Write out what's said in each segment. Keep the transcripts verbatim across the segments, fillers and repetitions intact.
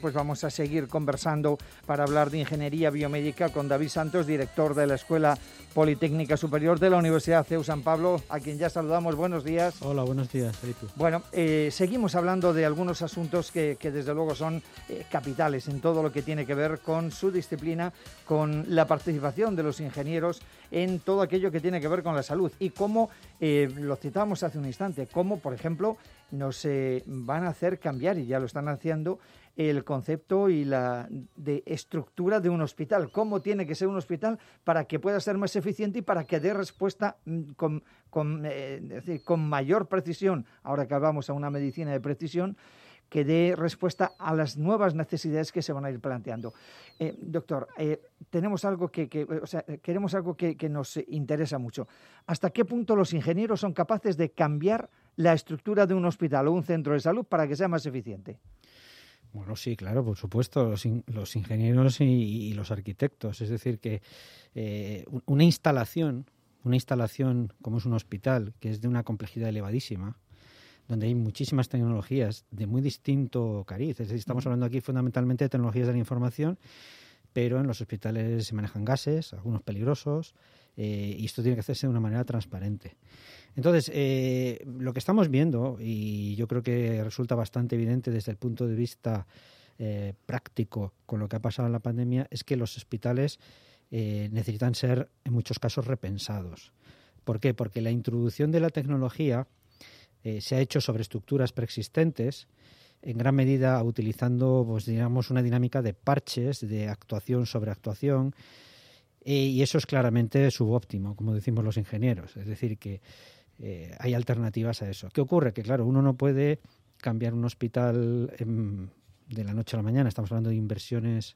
Pues vamos a seguir conversando para hablar de ingeniería biomédica con David Santos, director de la Escuela Politécnica Superior de la Universidad C E U San Pablo, a quien ya saludamos. Buenos días. Hola, buenos días, Felipe. Bueno, eh, seguimos hablando de algunos asuntos que, que desde luego son eh, capitales en todo lo que tiene que ver con su disciplina, con la participación de los ingenieros en todo aquello que tiene que ver con la salud y cómo, eh, lo citábamos hace un instante, cómo, por ejemplo, nos eh, van a hacer cambiar, y ya lo están haciendo, el concepto y la de estructura de un hospital, cómo tiene que ser un hospital para que pueda ser más eficiente y para que dé respuesta con, con, eh, es decir, con mayor precisión, ahora que hablamos a una medicina de precisión, que dé respuesta a las nuevas necesidades que se van a ir planteando. Eh, doctor, eh, tenemos algo que, que, o sea, queremos algo que, que nos interesa mucho. ¿Hasta qué punto los ingenieros son capaces de cambiar la estructura de un hospital o un centro de salud para que sea más eficiente? Bueno, sí, claro, por supuesto, los, in, los ingenieros y, y los arquitectos. Es decir, que eh, una instalación, una instalación como es un hospital, que es de una complejidad elevadísima, donde hay muchísimas tecnologías de muy distinto cariz. Es decir, estamos hablando aquí fundamentalmente de tecnologías de la información, pero en los hospitales se manejan gases, algunos peligrosos, eh, y esto tiene que hacerse de una manera transparente. Entonces, eh, lo que estamos viendo, y yo creo que resulta bastante evidente desde el punto de vista eh, práctico con lo que ha pasado en la pandemia, es que los hospitales eh, necesitan ser, en muchos casos, repensados. ¿Por qué? Porque la introducción de la tecnología eh, se ha hecho sobre estructuras preexistentes, en gran medida utilizando, pues digamos, una dinámica de parches, de actuación sobre actuación, eh, y eso es claramente subóptimo, como decimos los ingenieros. Es decir, que eh, hay alternativas a eso. ¿Qué ocurre? Que, claro, uno no puede cambiar un hospital en, de la noche a la mañana. Estamos hablando de inversiones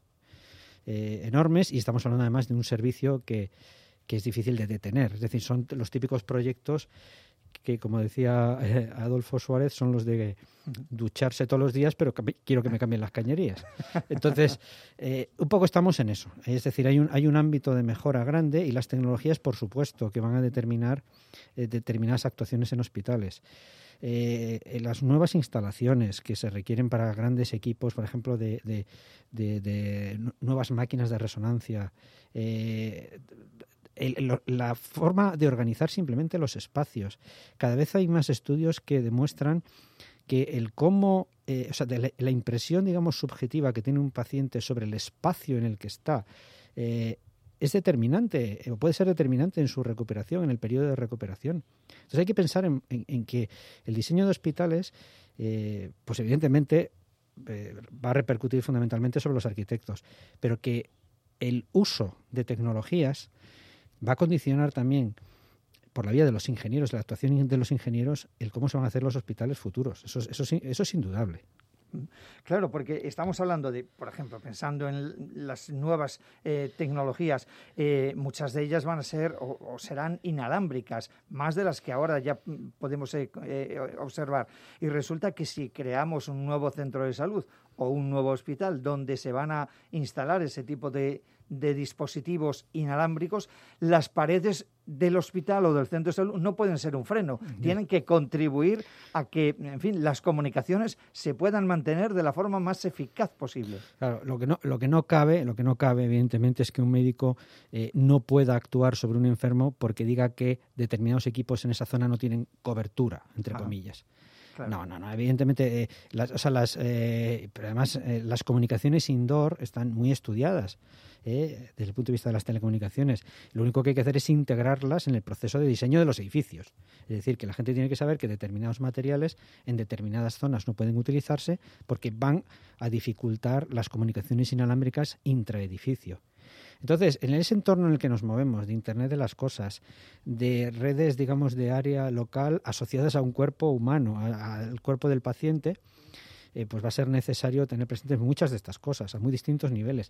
eh, enormes y estamos hablando además de un servicio que, que es difícil de detener. Es decir, son los típicos proyectos que, como decía eh, Adolfo Suárez, son los de ducharse todos los días, pero quiero que me cambien las cañerías. Entonces, eh, un poco estamos en eso. Es decir, hay un, hay un ámbito de mejora grande y las tecnologías, por supuesto, que van a determinar eh, determinadas actuaciones en hospitales. Eh, las nuevas instalaciones que se requieren para grandes equipos, por ejemplo, de, de, de, de nuevas máquinas de resonancia, eh, El, la forma de organizar simplemente los espacios. Cada vez hay más estudios que demuestran que el cómo, eh, o sea, de la, la impresión, digamos, subjetiva que tiene un paciente sobre el espacio en el que está, eh, es determinante, o puede ser determinante en su recuperación, en el periodo de recuperación. Entonces hay que pensar en, en, en que el diseño de hospitales, eh, pues evidentemente eh, va a repercutir fundamentalmente sobre los arquitectos, pero que el uso de tecnologías va a condicionar también, por la vía de los ingenieros, la actuación de los ingenieros, el cómo se van a hacer los hospitales futuros. Eso, eso, eso es indudable. Claro, porque estamos hablando de, por ejemplo, pensando en las nuevas eh, tecnologías, eh, muchas de ellas van a ser o, o serán inalámbricas, más de las que ahora ya podemos eh, eh, observar. Y resulta que si creamos un nuevo centro de salud o un nuevo hospital donde se van a instalar ese tipo de, de dispositivos inalámbricos, las paredes del hospital o del centro de salud no pueden ser un freno, uh-huh. Tienen que contribuir a que, en fin, las comunicaciones se puedan mantener de la forma más eficaz posible. Claro, lo que no, lo que no cabe, lo que no cabe, evidentemente, es que un médico eh, no pueda actuar sobre un enfermo porque diga que determinados equipos en esa zona no tienen cobertura, entre ah. comillas. Claro. No, no, no. Evidentemente, eh, las, o sea, las, eh, pero además eh, las comunicaciones indoor están muy estudiadas eh, desde el punto de vista de las telecomunicaciones. Lo único que hay que hacer es integrarlas en el proceso de diseño de los edificios. Es decir, que la gente tiene que saber que determinados materiales en determinadas zonas no pueden utilizarse porque van a dificultar las comunicaciones inalámbricas intraedificio. Entonces, en ese entorno en el que nos movemos, de Internet de las cosas, de redes, digamos, de área local asociadas a un cuerpo humano, a, al cuerpo del paciente, eh, pues va a ser necesario tener presentes muchas de estas cosas a muy distintos niveles.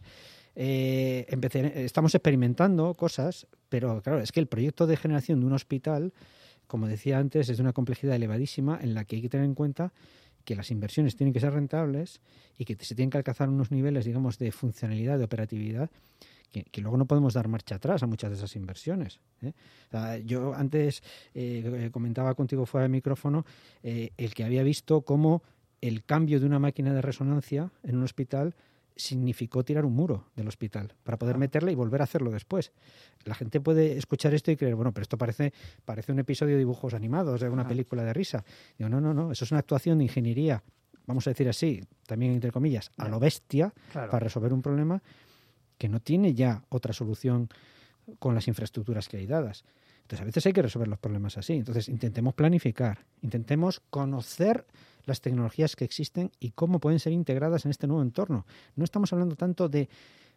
Eh, empecé, estamos experimentando cosas, pero claro, es que el proyecto de generación de un hospital, como decía antes, es de una complejidad elevadísima en la que hay que tener en cuenta que las inversiones tienen que ser rentables y que se tienen que alcanzar unos niveles, digamos, de funcionalidad, de operatividad, Que, que luego no podemos dar marcha atrás a muchas de esas inversiones. ¿eh? O sea, yo antes eh, comentaba contigo fuera de micrófono eh, el que había visto cómo el cambio de una máquina de resonancia en un hospital significó tirar un muro del hospital para poder meterla y volver a hacerlo después. La gente puede escuchar esto y creer, bueno, pero esto parece, parece un episodio de dibujos animados, de una película de risa. Digo, no, no, no, eso es una actuación de ingeniería, vamos a decir así, también entre comillas, a lo bestia, claro, para resolver un problema que no tiene ya otra solución con las infraestructuras que hay dadas. Entonces, a veces hay que resolver los problemas así. Entonces, intentemos planificar, intentemos conocer las tecnologías que existen y cómo pueden ser integradas en este nuevo entorno. No estamos hablando tanto de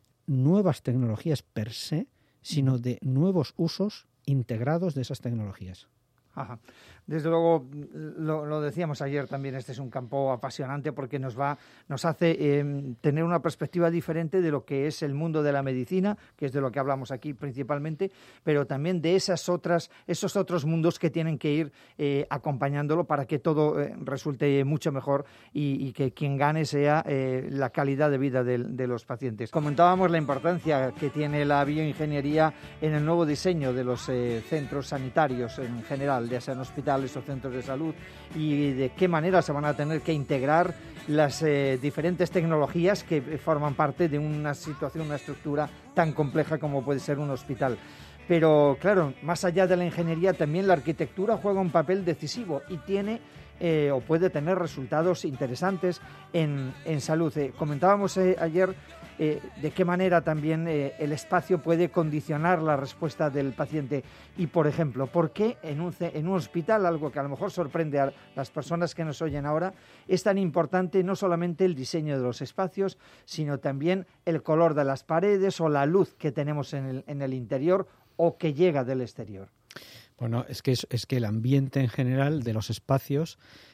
nuevas tecnologías per se, sino de nuevos usos integrados de esas tecnologías. Ajá. Desde luego, lo, lo decíamos ayer también, este es un campo apasionante porque nos va, nos hace eh, tener una perspectiva diferente de lo que es el mundo de la medicina, que es de lo que hablamos aquí principalmente, pero también de esas otras, esos otros mundos que tienen que ir eh, acompañándolo para que todo eh, resulte mucho mejor y, y que quien gane sea eh, la calidad de vida de, de los pacientes. Comentábamos la importancia que tiene la bioingeniería en el nuevo diseño de los eh, centros sanitarios en general, ya sean hospitales o centros de salud, y de qué manera se van a tener que integrar las eh, diferentes tecnologías que forman parte de una situación, una estructura tan compleja como puede ser un hospital. Pero claro, más allá de la ingeniería, también la arquitectura juega un papel decisivo y tiene eh, o puede tener resultados interesantes en, en salud. Eh, comentábamos eh, ayer Eh, de qué manera también eh, el espacio puede condicionar la respuesta del paciente y, por ejemplo, por qué en un, en un hospital, algo que a lo mejor sorprende a las personas que nos oyen ahora, es tan importante no solamente el diseño de los espacios, sino también el color de las paredes o la luz que tenemos en el, en el interior o que llega del exterior. Bueno, es que, es, es que el ambiente en general de los espacios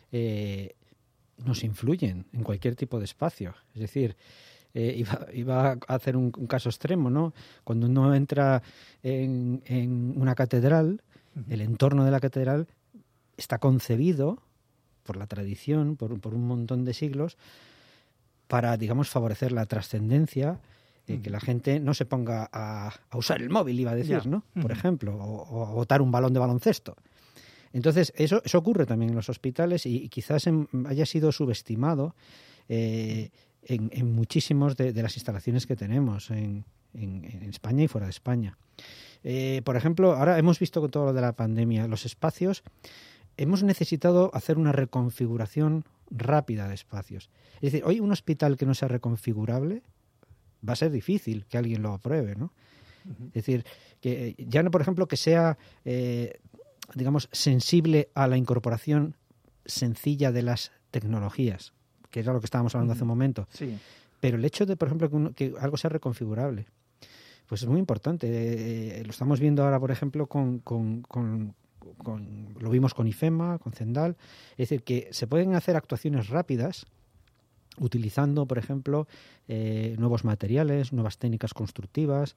eh, nos influyen en cualquier tipo de espacio. Es decir, Eh, iba, iba a hacer un, un caso extremo, ¿no? Cuando uno entra en, en una catedral, uh-huh. el entorno de la catedral está concebido por la tradición, por, por un montón de siglos, para, digamos, favorecer la trascendencia, eh, uh-huh. que la gente no se ponga a, a usar el móvil, iba a decir, yeah. ¿no? Por uh-huh. ejemplo, o, o a botar un balón de baloncesto. Entonces, eso, eso ocurre también en los hospitales y, y quizás en, haya sido subestimado eh, En, en muchísimos de, de las instalaciones que tenemos en, en, en España y fuera de España. Eh, por ejemplo, ahora hemos visto con todo lo de la pandemia, los espacios, hemos necesitado hacer una reconfiguración rápida de espacios. Es decir, hoy un hospital que no sea reconfigurable va a ser difícil que alguien lo apruebe, ¿no? Uh-huh. Es decir, que ya no, por ejemplo, que sea, eh, digamos, sensible a la incorporación sencilla de las tecnologías, que era lo que estábamos hablando hace un momento. Sí. Pero el hecho de, por ejemplo, que, uno, que algo sea reconfigurable, pues es muy importante. Eh, lo estamos viendo ahora, por ejemplo, con, con, con, con lo vimos con IFEMA, con Cendal. Es decir, que se pueden hacer actuaciones rápidas utilizando, por ejemplo, eh, nuevos materiales, nuevas técnicas constructivas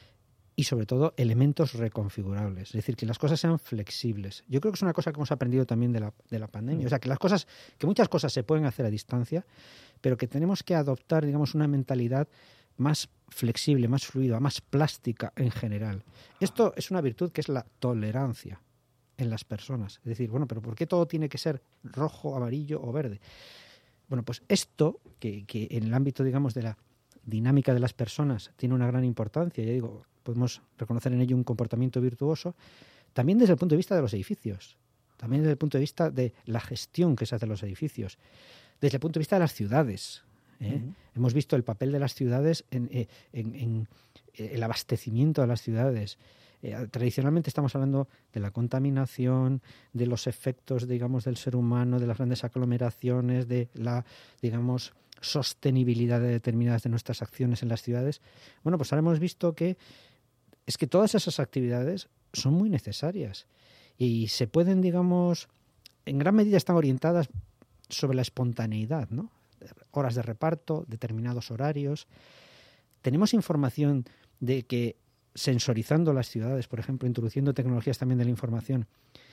y, sobre todo, elementos reconfigurables. Es decir, que las cosas sean flexibles. Yo creo que es una cosa que hemos aprendido también de la, de la pandemia. Mm. O sea, que las cosas, que muchas cosas se pueden hacer a distancia, pero que tenemos que adoptar, digamos, una mentalidad más flexible, más fluida, más plástica en general. Esto es una virtud que es la tolerancia en las personas. Es decir, bueno, pero ¿por qué todo tiene que ser rojo, amarillo o verde? Bueno, pues esto, que, que en el ámbito, digamos, de la dinámica de las personas tiene una gran importancia, ya digo, podemos reconocer en ello un comportamiento virtuoso, también desde el punto de vista de los edificios, también desde el punto de vista de la gestión que se hace de los edificios, desde el punto de vista de las ciudades. ¿eh? Uh-huh. Hemos visto el papel de las ciudades en, en, en, en el abastecimiento de las ciudades. Eh, tradicionalmente estamos hablando de la contaminación, de los efectos, digamos, del ser humano, de las grandes aglomeraciones, de la, digamos, sostenibilidad de determinadas de nuestras acciones en las ciudades. Bueno, pues ahora hemos visto que es que todas esas actividades son muy necesarias y se pueden, digamos, en gran medida están orientadas sobre la espontaneidad, ¿no? Horas de reparto, determinados horarios. Tenemos información de que sensorizando las ciudades, por ejemplo, introduciendo tecnologías también de la información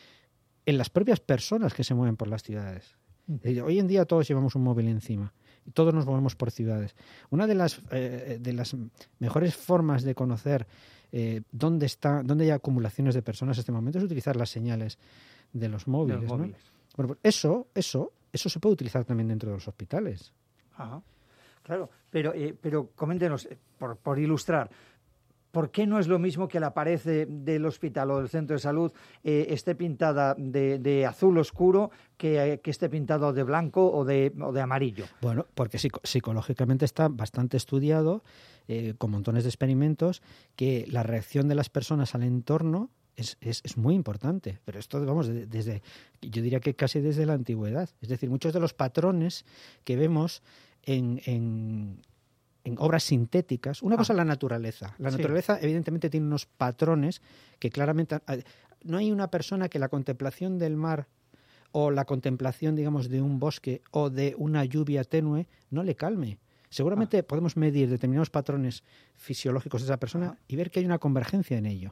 en las propias personas que se mueven por las ciudades. Mm. Hoy en día todos llevamos un móvil encima y todos nos movemos por ciudades. Una de las, eh, de las mejores formas de conocer eh, dónde está, dónde hay acumulaciones de personas en este momento es utilizar las señales de los móviles. De los móviles. ¿no? Bueno, pues eso, eso eso se puede utilizar también dentro de los hospitales. Ajá. Claro, pero, eh, pero coméntenos, eh, por, por ilustrar, ¿por qué no es lo mismo que la pared de, del hospital o del centro de salud eh, esté pintada de, de azul oscuro que, eh, que esté pintado de blanco o de, o de amarillo? Bueno, porque psico- psicológicamente está bastante estudiado, eh, con montones de experimentos, que la reacción de las personas al entorno es, es, es muy importante. Pero esto, vamos, de, desde, yo diría que casi desde la antigüedad. Es decir, muchos de los patrones que vemos en... en en obras sintéticas. Una ah. cosa es la naturaleza. La naturaleza, sí. evidentemente, tiene unos patrones que claramente... No hay una persona que la contemplación del mar o la contemplación, digamos, de un bosque o de una lluvia tenue no le calme. Seguramente ah. podemos medir determinados patrones fisiológicos de esa persona ah. y ver que hay una convergencia en ello.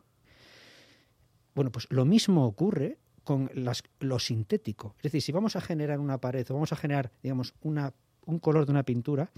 Bueno, pues lo mismo ocurre con las, lo sintético. Es decir, si vamos a generar una pared o vamos a generar, digamos, una, un color de una pintura...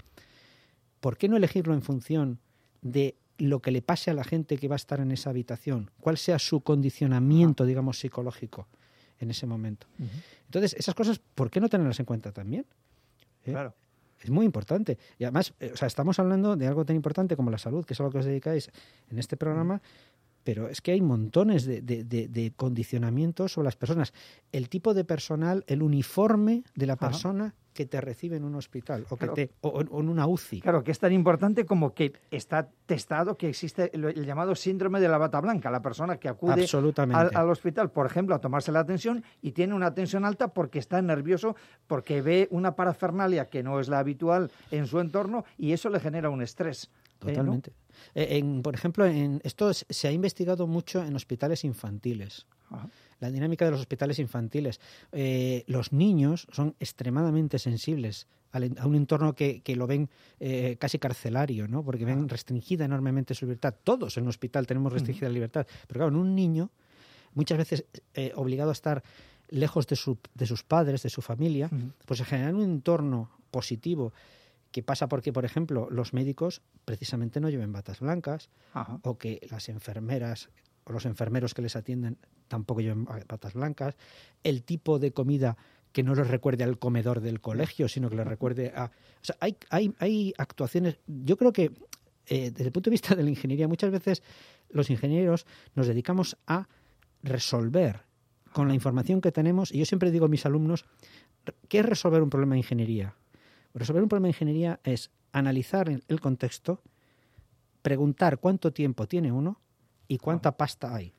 ¿Por qué no elegirlo en función de lo que le pase a la gente que va a estar en esa habitación? ¿Cuál sea su condicionamiento, digamos, psicológico en ese momento? Uh-huh. Entonces, esas cosas, ¿por qué no tenerlas en cuenta también? ¿Eh? Claro. Es muy importante. Y además, eh, o sea, estamos hablando de algo tan importante como la salud, que es a lo que os dedicáis en este programa, uh-huh. pero es que hay montones de, de, de, de condicionamientos sobre las personas. El tipo de personal, el uniforme de la persona... Uh-huh. que te recibe en un hospital o, claro, que te, o, o en una U C I. Claro, que es tan importante como que está testado que existe el, el llamado síndrome de la bata blanca, la persona que acude al, al hospital, por ejemplo, a tomarse la tensión y tiene una tensión alta porque está nervioso, porque ve una parafernalia que no es la habitual en su entorno y eso le genera un estrés. Totalmente. ¿Eh, no? en, por ejemplo, en esto se ha investigado mucho en hospitales infantiles. Ajá. La dinámica de los hospitales infantiles. Eh, los niños son extremadamente sensibles al, a un entorno que, que lo ven eh, casi carcelario, ¿no? Porque ven restringida enormemente su libertad. Todos en un hospital tenemos restringida uh-huh. libertad. Pero claro, en un niño, muchas veces eh, obligado a estar lejos de, su, de sus padres, de su familia, uh-huh. pues se genera un entorno positivo que pasa porque, por ejemplo, los médicos precisamente no lleven batas blancas uh-huh. o que las enfermeras o los enfermeros que les atienden tampoco llevan batas blancas, el tipo de comida que no les recuerde al comedor del colegio, sino que les recuerde a... O sea, hay, hay, hay actuaciones... Yo creo que, eh, desde el punto de vista de la ingeniería, muchas veces los ingenieros nos dedicamos a resolver con la información que tenemos, y yo siempre digo a mis alumnos, ¿qué es resolver un problema de ingeniería? Resolver un problema de ingeniería es analizar el contexto, preguntar cuánto tiempo tiene uno y cuánta pasta hay.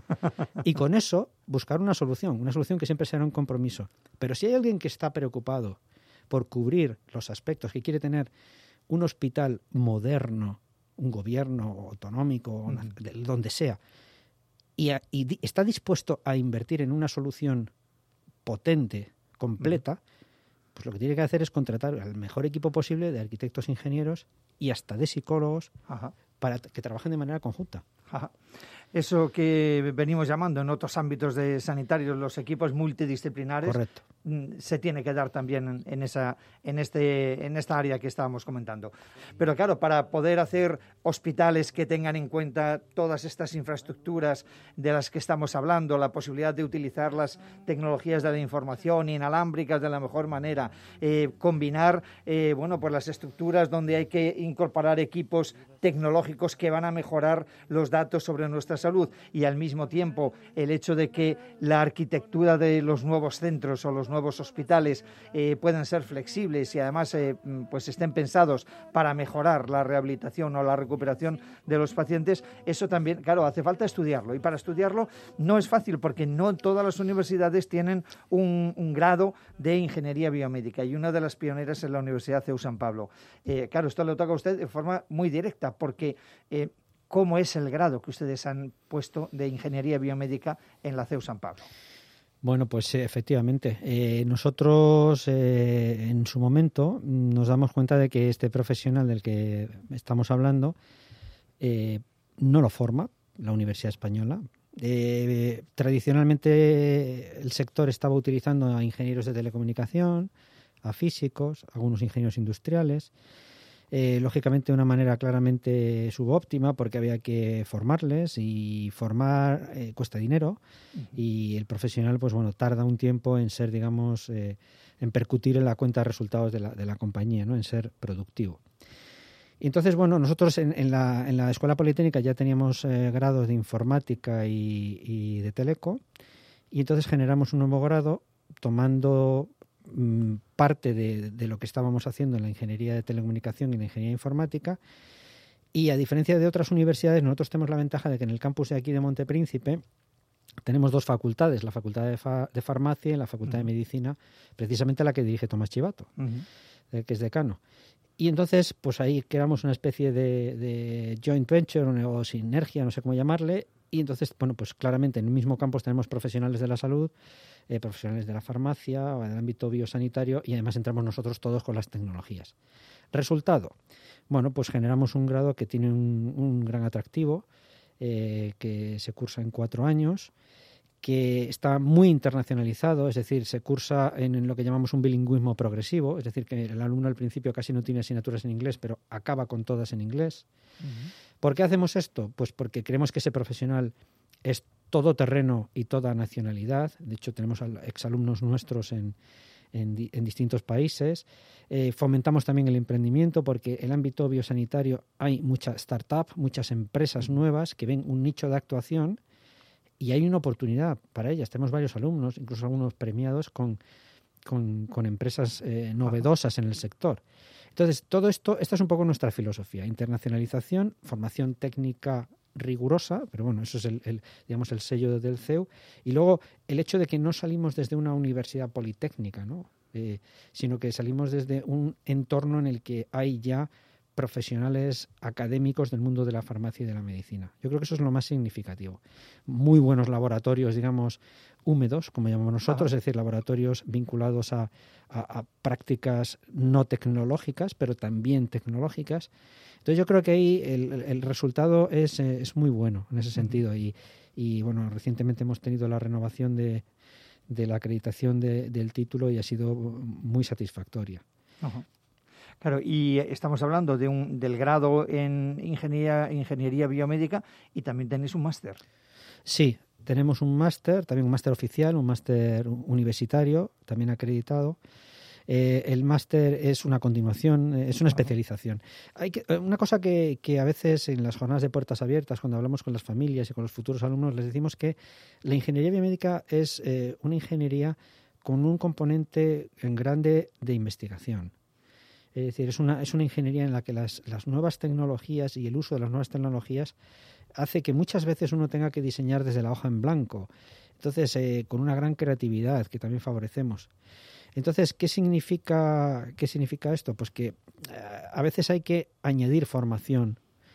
Y con eso buscar una solución, una solución que siempre será un compromiso. Pero si hay alguien que está preocupado por cubrir los aspectos, que quiere tener un hospital moderno, un gobierno autonómico, mm. donde sea, y, a, y di, está dispuesto a invertir en una solución potente, completa, mm. pues lo que tiene que hacer es contratar al mejor equipo posible de arquitectos, ingenieros y hasta de psicólogos Ajá. para que trabajen de manera conjunta. Ajá. Eso que venimos llamando en otros ámbitos de sanitarios los equipos multidisciplinares. Correcto. Se tiene que dar también en, en, esa, en, este, en esta área que estábamos comentando. Pero claro, para poder hacer hospitales que tengan en cuenta todas estas infraestructuras de las que estamos hablando, la posibilidad de utilizar las tecnologías de la información inalámbricas de la mejor manera, eh, combinar eh, bueno, pues las estructuras donde hay que incorporar equipos tecnológicos que van a mejorar los datos sobre nuestra salud y al mismo tiempo el hecho de que la arquitectura de los nuevos centros o los nuevos hospitales eh, puedan ser flexibles y además eh, pues estén pensados para mejorar la rehabilitación o la recuperación de los pacientes, eso también, claro, hace falta estudiarlo y para estudiarlo no es fácil porque no todas las universidades tienen un, un grado de ingeniería biomédica y una de las pioneras es la Universidad C E U San Pablo. Eh, claro, esto le toca a usted de forma muy directa porque eh, ¿cómo es el grado que ustedes han puesto de ingeniería biomédica en la C E U San Pablo? Bueno, pues efectivamente. Eh, nosotros eh, en su momento nos damos cuenta de que este profesional del que estamos hablando eh, no lo forma la Universidad Española. Eh, tradicionalmente el sector estaba utilizando a ingenieros de telecomunicación, a físicos, algunos ingenieros industriales. Eh, lógicamente de una manera claramente subóptima porque había que formarles y formar eh, cuesta dinero uh-huh. y el profesional pues bueno tarda un tiempo en ser digamos eh, en percutir en la cuenta de resultados de la, de la compañía, ¿no? En ser productivo. Y entonces, bueno, nosotros en, en, la, en la Escuela Politécnica ya teníamos eh, grados de informática y, y de teleco, y entonces generamos un nuevo grado tomando mmm, parte de, de lo que estábamos haciendo en la ingeniería de telecomunicación y la ingeniería informática. Y a diferencia de otras universidades, nosotros tenemos la ventaja de que en el campus de aquí de Montepríncipe tenemos dos facultades, la Facultad de, fa de Farmacia y la Facultad uh-huh. de Medicina, precisamente la que dirige Tomás Chivato, uh-huh. eh, que es decano. Y entonces, pues ahí creamos una especie de, de joint venture o sinergia, no sé cómo llamarle, y entonces, bueno, pues claramente en un mismo campus tenemos profesionales de la salud, eh, profesionales de la farmacia o del ámbito biosanitario, y además entramos nosotros todos con las tecnologías. Resultado, bueno, pues generamos un grado que tiene un, un gran atractivo, eh, que se cursa en cuatro años, que está muy internacionalizado, es decir, se cursa en, en lo que llamamos un bilingüismo progresivo, es decir, que el alumno al principio casi no tiene asignaturas en inglés, pero acaba con todas en inglés. Uh-huh. ¿Por qué hacemos esto? Pues porque creemos que ese profesional es todoterreno y toda nacionalidad. De hecho, tenemos exalumnos nuestros en, en, en distintos países. Eh, fomentamos también el emprendimiento porque en el ámbito biosanitario hay mucha startup, muchas empresas nuevas que ven un nicho de actuación y hay una oportunidad para ellas. Tenemos varios alumnos, incluso algunos premiados con, con, con empresas eh, novedosas en el sector. Entonces, todo esto, esta es un poco nuestra filosofía. Internacionalización, formación técnica rigurosa, pero bueno, eso es el, el, digamos, el sello del C E U. Y luego el hecho de que no salimos desde una universidad politécnica, ¿no? Eh, sino que salimos desde un entorno en el que hay ya profesionales académicos del mundo de la farmacia y de la medicina. Yo creo que eso es lo más significativo. Muy buenos laboratorios, digamos, húmedos, como llamamos nosotros, Ajá. es decir, laboratorios vinculados a, a, a prácticas no tecnológicas, pero también tecnológicas. Entonces yo creo que ahí el, el resultado es, es muy bueno en ese sentido. Y, y bueno, recientemente hemos tenido la renovación de, de la acreditación de, del título y ha sido muy satisfactoria. Ajá. Claro, y estamos hablando de un, del grado en ingeniería, ingeniería biomédica y también tenéis un máster. Sí, tenemos un máster, también un máster oficial, un máster universitario, también acreditado. Eh, el máster es una continuación, es una especialización. Hay que, una cosa que, que a veces en las jornadas de puertas abiertas, cuando hablamos con las familias y con los futuros alumnos, les decimos que la ingeniería biomédica es eh, una ingeniería con un componente en grande de investigación. Es decir, es una, es una ingeniería en la que las, las nuevas tecnologías y el uso de las nuevas tecnologías hace que muchas veces uno tenga que diseñar desde la hoja en blanco. Entonces, eh, con una gran creatividad que también favorecemos. Entonces, ¿qué significa, qué significa esto? Pues que eh, a veces hay que añadir formación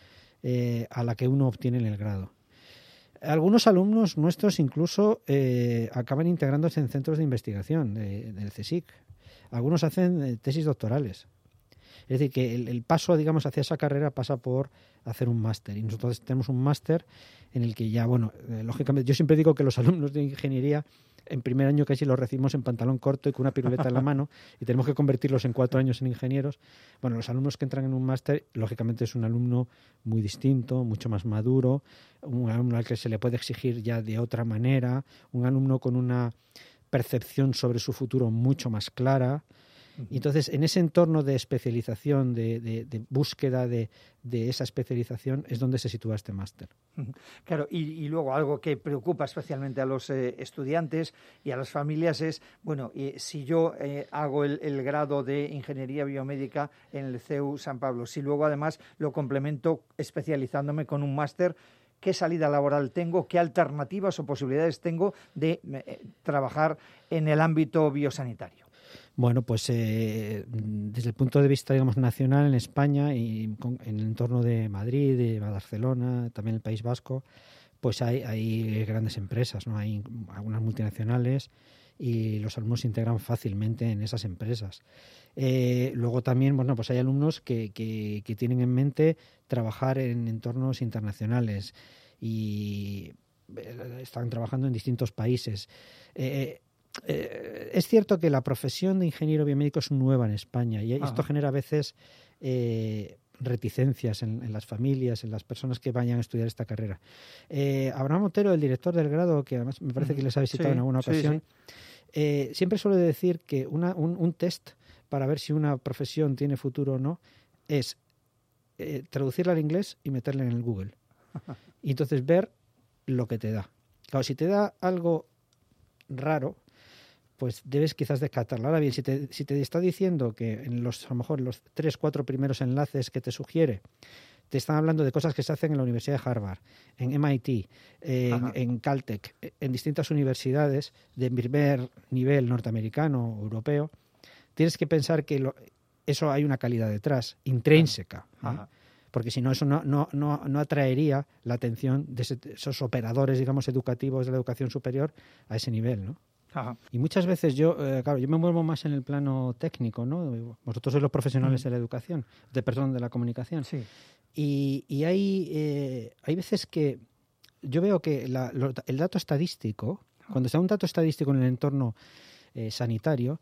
eh, a la que uno obtiene en el grado. Algunos alumnos nuestros incluso eh, acaban integrándose en centros de investigación de, del CSIC. Algunos hacen eh, tesis doctorales. Es decir, que el, el paso, digamos, hacia esa carrera pasa por hacer un máster. Y nosotros tenemos un máster en el que ya, bueno, eh, lógicamente, yo siempre digo que los alumnos de ingeniería en primer año casi los recibimos en pantalón corto y con una piruleta en la mano y tenemos que convertirlos en cuatro años en ingenieros. Bueno, los alumnos que entran en un máster, lógicamente es un alumno muy distinto, mucho más maduro, un alumno al que se le puede exigir ya de otra manera, un alumno con una percepción sobre su futuro mucho más clara. Y entonces, en ese entorno de especialización, de, de, de búsqueda de, de esa especialización, es donde se sitúa este máster. Claro, y, y luego algo que preocupa especialmente a los eh, estudiantes y a las familias es, bueno, eh, si yo eh, hago el, el grado de Ingeniería Biomédica en el C E U San Pablo, si luego además lo complemento especializándome con un máster, ¿qué salida laboral tengo? ¿Qué alternativas o posibilidades tengo de eh, trabajar en el ámbito biosanitario? Bueno, pues eh, desde el punto de vista, digamos, nacional en España y con, en el entorno de Madrid, de Barcelona, también el País Vasco, pues hay, hay grandes empresas, ¿no? Hay algunas multinacionales y los alumnos se integran fácilmente en esas empresas. Eh, luego también, bueno, pues hay alumnos que, que, que tienen en mente trabajar en entornos internacionales y están trabajando en distintos países. Eh, Eh, es cierto que la profesión de ingeniero biomédico es nueva en España y Ajá. esto genera a veces eh, reticencias en, en las familias, en las personas que vayan a estudiar esta carrera. Eh, Abraham Otero, el director del grado, que además me parece que les ha visitado sí, en alguna ocasión, sí, sí. Eh, siempre suelo decir que una, un, un test para ver si una profesión tiene futuro o no es eh, traducirla al inglés y meterla en el Google. Y entonces ver lo que te da. Claro, si te da algo raro, pues debes quizás descartarlo. Ahora bien, si te, si te está diciendo que en los, a lo mejor los tres, cuatro primeros enlaces que te sugiere te están hablando de cosas que se hacen en la Universidad de Harvard, en M I T, en, en Caltech, en distintas universidades de primer nivel norteamericano o europeo, tienes que pensar que lo, eso hay una calidad detrás, intrínseca. ¿eh? Porque si no, eso no, no, no, no atraería la atención de ese, esos operadores, digamos, educativos de la educación superior a ese nivel, ¿no? Ajá. Y muchas veces yo, eh, claro, yo me muevo más en el plano técnico, ¿no? Vosotros sois los profesionales mm. de la educación, de perdón, de la comunicación. Sí. Y, y hay, eh, hay veces que yo veo que la, lo, el dato estadístico, cuando está un dato estadístico en el entorno eh, sanitario,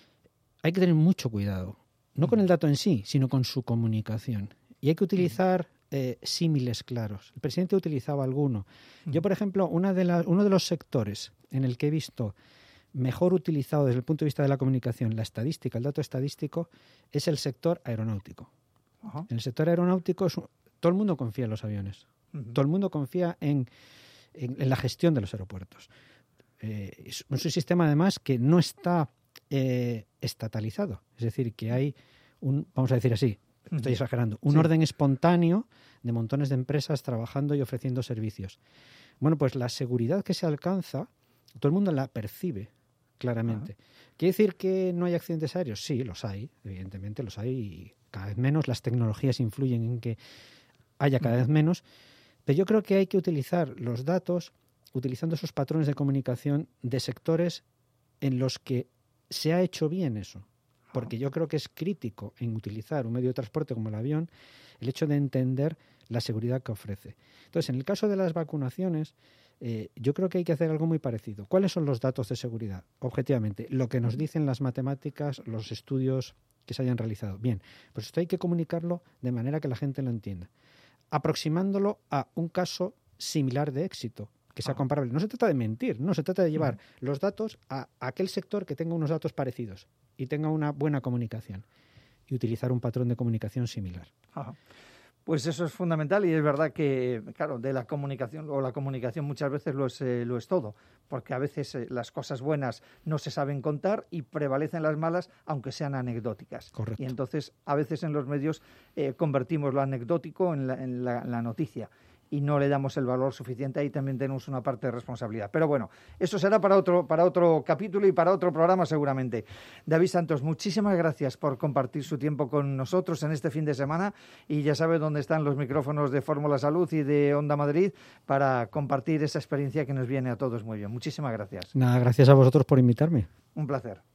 hay que tener mucho cuidado. No mm. con el dato en sí, sino con su comunicación. Y hay que utilizar eh, símiles claros. El presidente utilizaba alguno. Yo, por ejemplo, una de la, uno de los sectores en el que he visto mejor utilizado desde el punto de vista de la comunicación, la estadística, el dato estadístico, es el sector aeronáutico. Ajá. En el sector aeronáutico es, todo el mundo confía en los aviones. Uh-huh. Todo el mundo confía en, en, en la gestión de los aeropuertos. Eh, es un sistema, además, que no está eh, estatalizado. Es decir, que hay un, vamos a decir así, estoy exagerando, un sí. orden espontáneo de montones de empresas trabajando y ofreciendo servicios. Bueno, pues la seguridad que se alcanza, todo el mundo la percibe claramente. Uh-huh. ¿Quiere decir que no hay accidentes aéreos? Sí, los hay, evidentemente los hay, y cada vez menos. Las tecnologías influyen en que haya cada uh-huh. vez menos, pero yo creo que hay que utilizar los datos utilizando esos patrones de comunicación de sectores en los que se ha hecho bien eso. Porque yo creo que es crítico en utilizar un medio de transporte como el avión el hecho de entender la seguridad que ofrece. Entonces, en el caso de las vacunaciones, eh, yo creo que hay que hacer algo muy parecido. ¿Cuáles son los datos de seguridad? Objetivamente, lo que nos dicen las matemáticas, los estudios que se hayan realizado. Bien, pues esto hay que comunicarlo de manera que la gente lo entienda, aproximándolo a un caso similar de éxito, que sea comparable. No se trata de mentir, no, se trata de llevar uh-huh. los datos a, a aquel sector que tenga unos datos parecidos y tenga una buena comunicación y utilizar un patrón de comunicación similar. Ajá. Pues eso es fundamental y es verdad que, claro, de la comunicación o la comunicación muchas veces lo es, eh, lo es todo, porque a veces eh, las cosas buenas no se saben contar y prevalecen las malas, aunque sean anecdóticas. Correcto. Y entonces a veces en los medios eh, convertimos lo anecdótico en la, en la, en la noticia. Y no le damos el valor suficiente, ahí también tenemos una parte de responsabilidad. Pero bueno, eso será para otro, para otro capítulo y para otro programa seguramente. David Santos, muchísimas gracias por compartir su tiempo con nosotros en este fin de semana y ya sabe dónde están los micrófonos de Fórmula Salud y de Onda Madrid para compartir esa experiencia que nos viene a todos muy bien. Muchísimas gracias. Nada, gracias a vosotros por invitarme. Un placer.